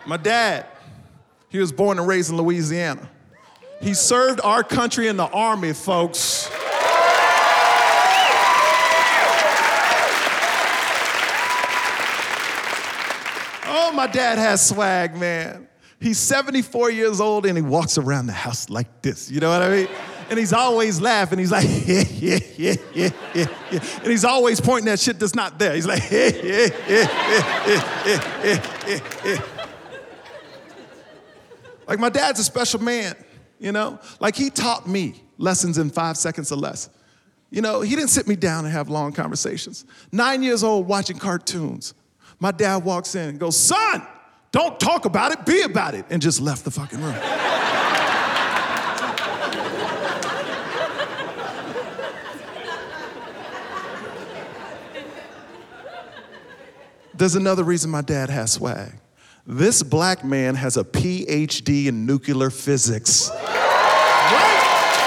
My dad, he was born and raised in Louisiana. He served our country in the Army, folks. Oh, my dad has swag, man. He's 74 years old and he walks around the house like this, you know what I mean? And he's always laughing. He's like, yeah. And he's always pointing at shit that's not there. He's like, Like, my dad's a special man, you know? Like, he taught me lessons in 5 seconds or less. You know, he didn't sit me down and have long conversations. 9 years old watching cartoons. My dad walks in and goes, son, don't talk about it, be about it, and just left the fucking room. There's another reason my dad has swag. This black man has a PhD in nuclear physics. Right?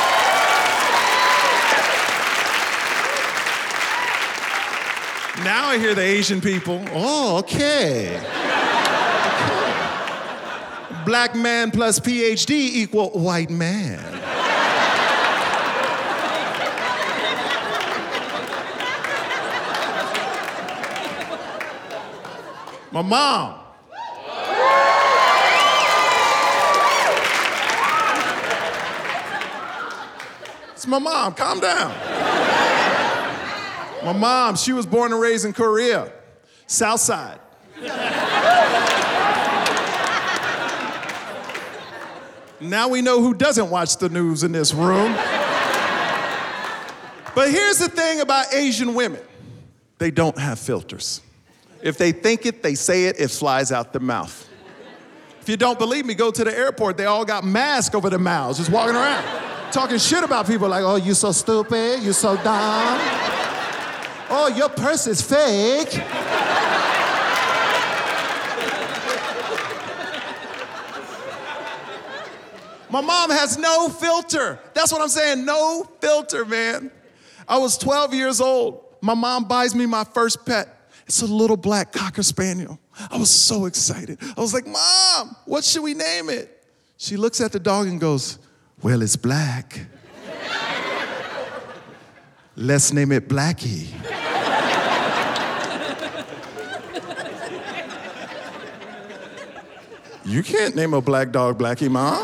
Now I hear the Asian people, oh, okay. Black man plus PhD equal white man. My mom. It's my mom, calm down. My mom, she was born and raised in Korea, South Side. Now we know who doesn't watch the news in this room. But here's the thing about Asian women. They don't have filters. If they think it, they say it, it flies out their mouth. If you don't believe me, go to the airport. They all got masks over their mouths, just walking around, talking shit about people like, oh, you so stupid, you so dumb. Oh, your purse is fake. My mom has no filter. That's what I'm saying, no filter, man. I was 12 years old. My mom buys me my first pet. It's a little black Cocker Spaniel. I was so excited. I was like, Mom, what should we name it? She looks at the dog and goes, well, it's black. Let's name it Blackie. You can't name a black dog Blackie, Mom.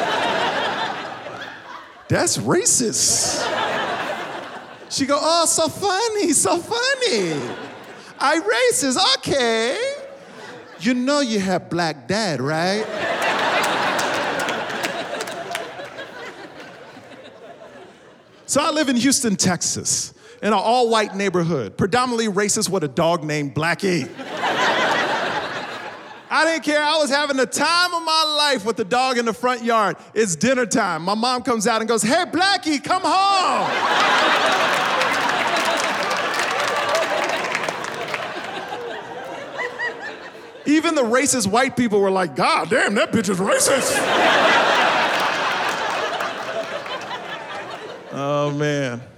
That's racist. She go, oh, so funny, so funny. I racist, okay. You know you have black dad, right? So I live in Houston, Texas, in an all-white neighborhood, predominantly racist with a dog named Blackie. I didn't care, I was having the time of my life with the dog in the front yard. It's dinner time. My mom comes out and goes, hey, Blackie, come home. Even the racist white people were like, God damn, that bitch is racist. Oh, man.